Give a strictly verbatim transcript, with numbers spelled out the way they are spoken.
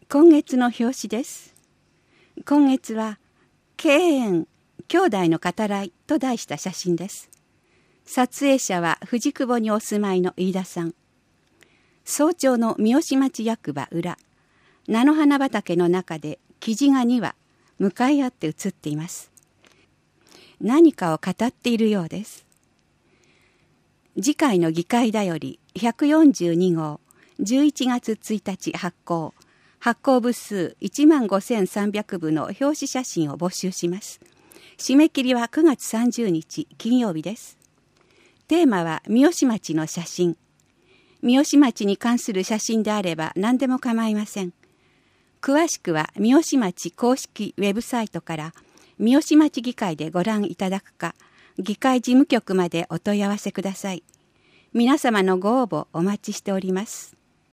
今月の表紙です。今月は敬遠兄弟の語らいと題した写真です。撮影者は藤久保にお住まいの飯田さん。早朝の三好町役場裏、菜の花畑の中で生地がに羽向かい合って写っています。何かを語っているようです。次回の議会だよりひゃくよんじゅうに号、じゅういちがつついたち発行、発行部数いちまんごせんさんびゃくぶの表紙写真を募集します。締め切りはくがつさんじゅうにち金曜日です。テーマは三好町の写真。三好町に関する写真であれば何でも構いません。詳しくは三好町公式ウェブサイトから三好町議会でご覧いただくか、議会事務局までお問い合わせください。皆様のご応募お待ちしております。